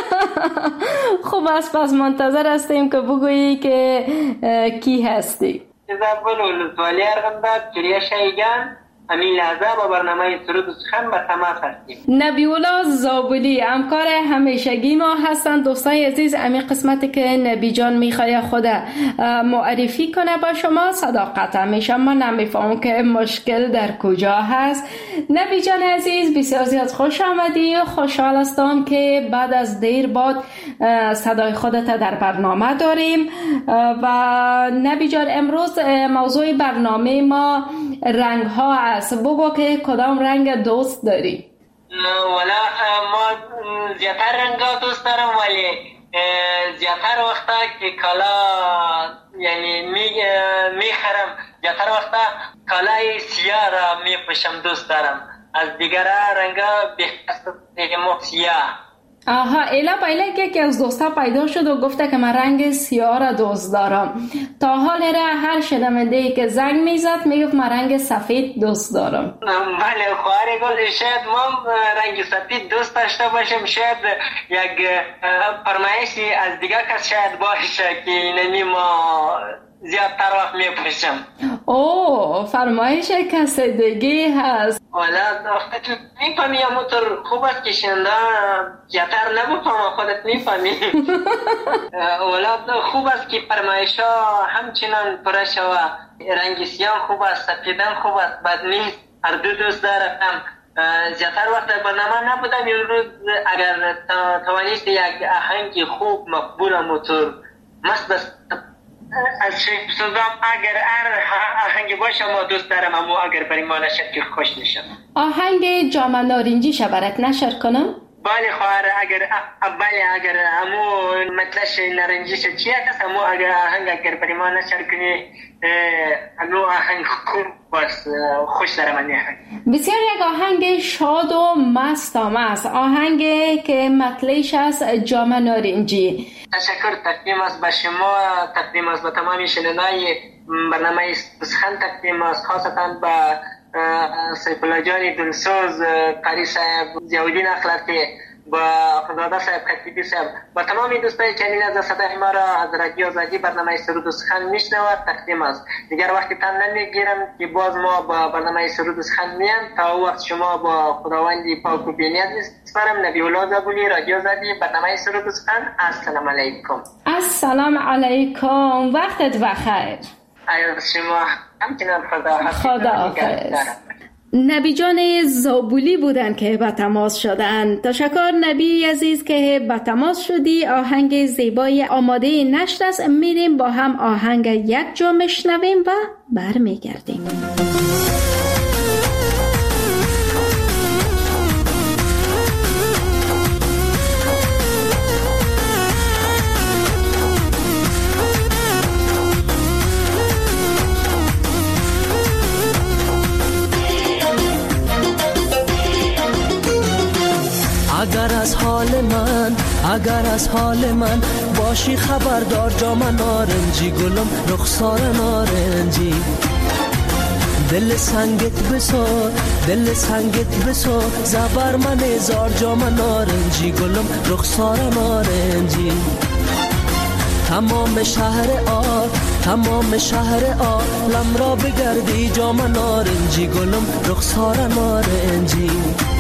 خوب است، پس منتظر هستیم که بگویی که کی هستی. از اول ولسوالی ارغنداب جریه شایگان، همین لحظه با برنامه سرود و سخن به تماس هستیم. نبی‌الله زابلی همکار همیشگی ما هستند. دوستای عزیز، امی قسمتی که نبی جان میخواد خود معرفی کنه با شما صداقت همیشه ما نمیفهمم که مشکل در کجا هست. نبی جان عزیز بسیار زیاد خوش آمدی، خوشحال هستم که بعد از دیر بعد صدای خودت در برنامه داریم. و نبی جان امروز موضوع برنامه ما رنگ ها است. بگو که کدام رنگ دوست داری؟ والا ما زیادتر رنگ ها دوست دارم، ولی زیادتر وقتا که کالا یعنی میخرم زیادتر وقتا کالای سیاه را میپوشم دوست دارم، از دیگر رنگ ها بهتر سیاه. آها، ایلا پایله که که از دوستا پیدا شد و گفته که من رنگ سیاه را دوست دارم. تا حال را هر شنونده ای که زنگ میزد میگفت من رنگ سفید دوست دارم. بله خواهر گفت شاید ما رنگ سفید دوست داشته باشیم، شاید یک فرمایشی از دیگه کس شاید باشه که اینمی ما زیادتر وقت میپوشم. اوه، فرمایش کس دیگه هست. والا وقتی تو میفهمی یا موتور خوب است که شنده زیادتر نبفهم خودت میفهمی. والا خوب است که فرمایش ها همچنان پره شوه. رنگ سیاه خوب است، سفیدم خوب است، بد نیست، هر دو دوست دارم. زیادتر وقت برنامه نبودم امروز، اگر توانست یک آهنگ خوب مقبول موتور مست بست از شیف سوزم، اگر ار آهنگ باشه ما دوست دارم، اما اگر برای ما نشد که خوش میشم. آهنگ جام نارنجی شبرت نشر کنم؟ بله خواهر، اگر بله اگر امو مطلش نارنجی شد چیه کس، امو اگر آهنگ اگر برای ما نشر کنی امو آهنگ خوب باست، خوش دارم من آهنگ. بسیار یک آهنگ شاد و مستانه است، آهنگ که مطلش است جام نارنجی. تشکر، تقدیم است به شما، تقدیم است به تمام شنوندگان برنامه سخن، تقدیم است خاصتا به سیف الله جان دلسوز، قاری صاحب، ضیاءالدین اخلاقی، با خداداد صاحب، خطیبی صاحب، با تمام دوستای چنین از صدای ما را از رادیو آزادی برنامه سرود و سخن میشنوند تقدیم است. دیگر وقتی تن نمیگیرم که باز ما با برنامه سرود و سخن میام. تا وقت شما با خداوندی پاک و بی‌نیاز میسپارم. نبی‌الله زابلی، رادیو آزادی، برنامه سرود و سخن. السلام علیکم. السلام علیکم، وقتت بخیر. ایوه شما همچنان خدا حافظ. خدا حافظ. نبی جان زابلی بودن که به تماس شدن. تشکر نبی عزیز که به تماس شدی. آهنگ زیبای آماده نشر است. میریم با هم آهنگ یک جا میشنویم و برمیگردیم. اگر از حال من اگر از حال من باشی خبردار، جام نارنجی گلم رخسار نارنجی، دل سنگت بسار دل سنگت بسار، زبر من هزار جام نارنجی گلم رخسار نارنجی. تمام شهر آر تمام شهر عالم را بگردی جام نارنجی گلم رخسار نارنجی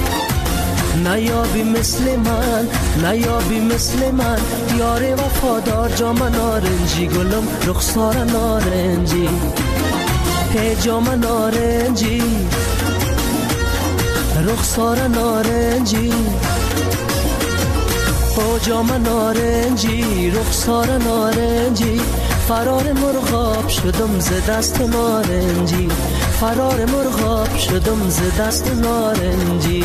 نیابی مثل من نیابی مثل من یار وفادار جام نارنجی گلم رخسار نارنجی هی جام نارنجی رخسار نارنجی او جام نارنجی رخسار نارنجی فرار مرغاب شدم ز دست نارنجی فرار مرغاب شدم ز دست نارنجی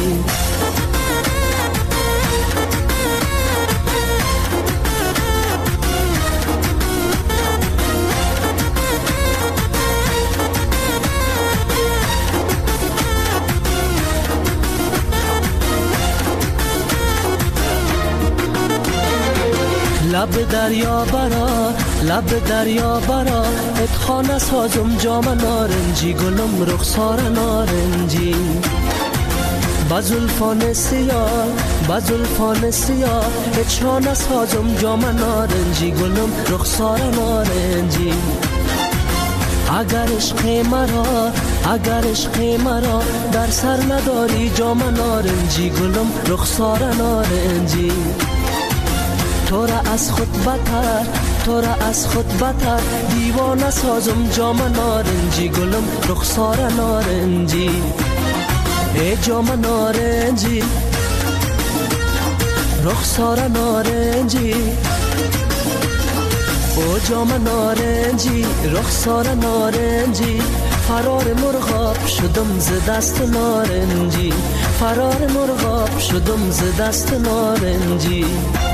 لب دریا برا لب دریا برا اتخانه سازم جام نارنجی گلم رخسار نارنجی بزلفان سیاه بزلفان سیاه اتخانه سازم جام نارنجی گلم رخسار نارنجی اگر عشق مرا اگر عشق مرا در سر نداری جام نارنجی گلم رخسار نارنجی تو را از خود بتر تو را از خود بتر دیوانه سازم جام نارنجی گلم رخسار نارنجی ای جام نارنجی رخسار نارنجی او جام نارنجی رخسار نارنجی فرار مرغاب شدم ز دست نارنجی فرار مرغاب شدم ز دست نارنجی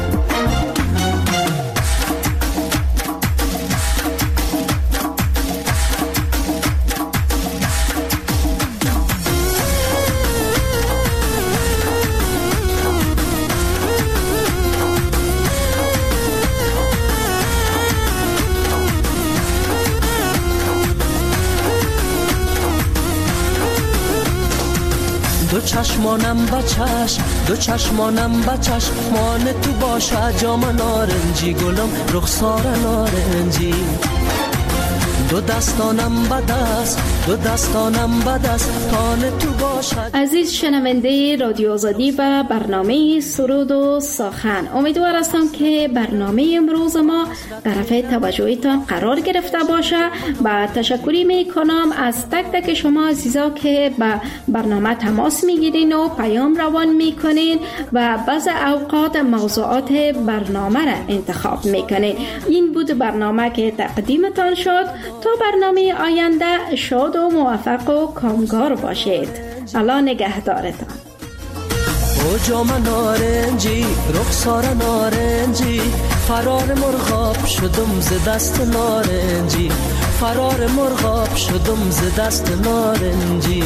دو چشمانم بچش دو چشمانم بچش مان تو باشه جام نارنجی گلم رخسار نارنجی دو دستانم بدست دو دستانم بدست تان تو باشد. عزیز شنونده رادیو آزادی و برنامه سرود و سخن، امیدوار هستم که برنامه امروز ما طرف توجهتان قرار گرفته باشه و تشکری میکنم از تک تک شما عزیزا که به برنامه تماس میگیرین و پیام روان میکنین و بعض اوقات موضوعات برنامه را انتخاب میکنین. این بود برنامه که تقدیمتان شد. تا برنامه آینده شاد و موفق و کامگار باشید. الله نگهدارتان. او جام نارنجی رخسار نارنجی فرار مرغاب شدم ز دست نارنجی فرار مرغاب شدم ز دست نارنجی.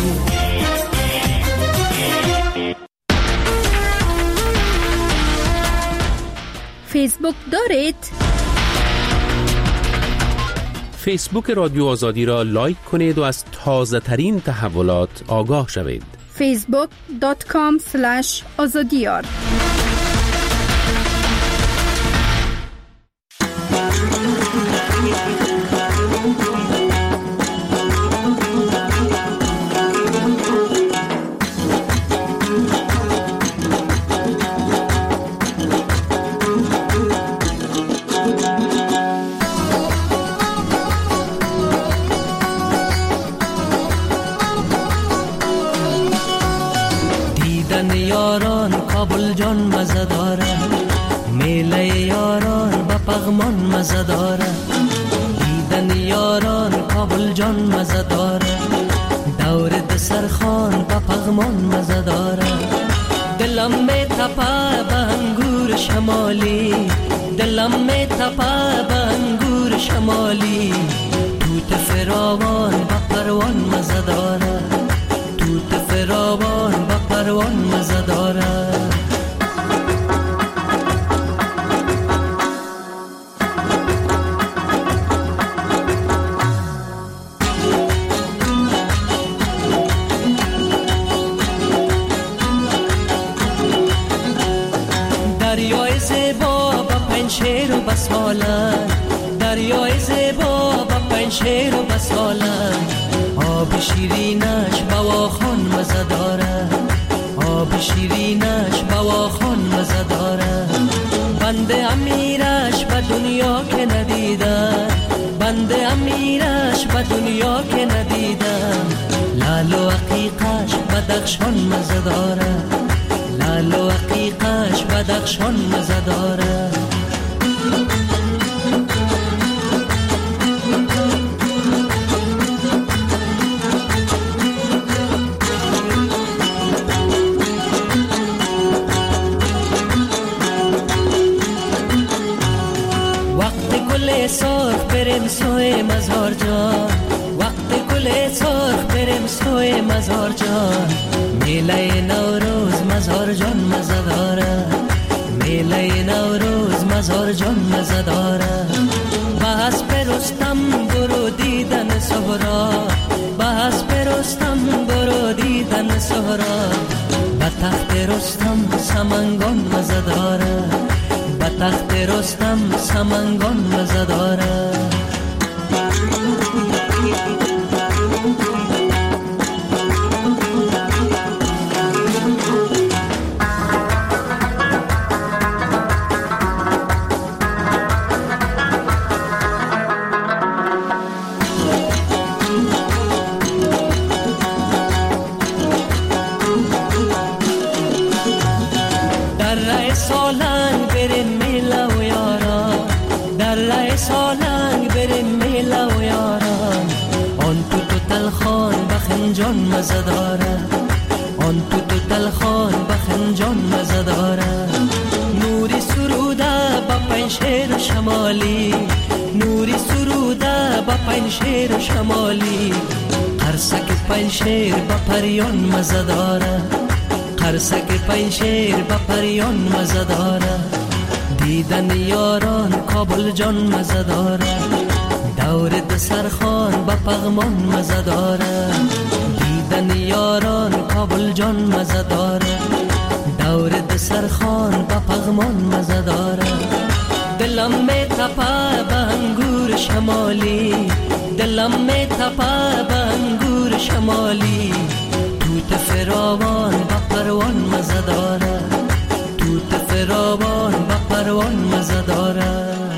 فیسبوک دارید؟ فیسبوک رادیو آزادی را لایک کنید و از تازه ترین تحولات آگاه شوید. فیسبوک دات کام اسلش آزادیار. یاران کابل جان مزه داره، میله یاران با پغمان مزه داره. دیدن یاران کابل جان مزه داره، دور دسرخان با پغمان مزه داره. دلم می تپه به انگور شمالی، دلم می تپه به انگور شمالی. توت فراوان با پروان مزه داره، توت فراوان با پروان مزه داره. دریای زیبا با پنشیر و بسالن، دریای زیبا با پنشیر و بسالن، آب شیرینش بواخان مزه داره، آب شیرینش بواخان مزه داره. بنده امیرش به دنیا که ندیدم، بنده امیرش به دنیا که ندیدم. لال و عقیقش بدخشان مزه داره، لال و عقیقش بدخشان مزه داره. سرخ بریم سوی مزار جان، وقت گل سرخ بریم سوی مزار جان. میله نوروز مزار جان مزه داره، میله نوروز مزار جان مزه داره. بس پرستم برو دیدن سهرا، بس پرستم برو دیدن سهرا. به تخت رستم سمنگان مزه داره، به تخت رستم سمنگان مزه داره. جان مزه داره، آن تو تو دلخان بخن جان مزه داره. نوری سروده با پنشیر شمالی، نوری سروده با پنشیر شمالی. قرصک پنشیر با پریان مزه داره، قرصک پنشیر با پریان مزه داره. دیدن یاران کابل جان مزه داره، دور دسرخان با پغمان مزه داره. دیدن یاران کابل جان مزه داره، دور دسرخان با پغمان مزه داره. دلم می تپه به انگور شمالی، دلم می تپه به انگور شمالی. توت فراوان با پروان مزه داره، توت فراوان با پروان مزه داره.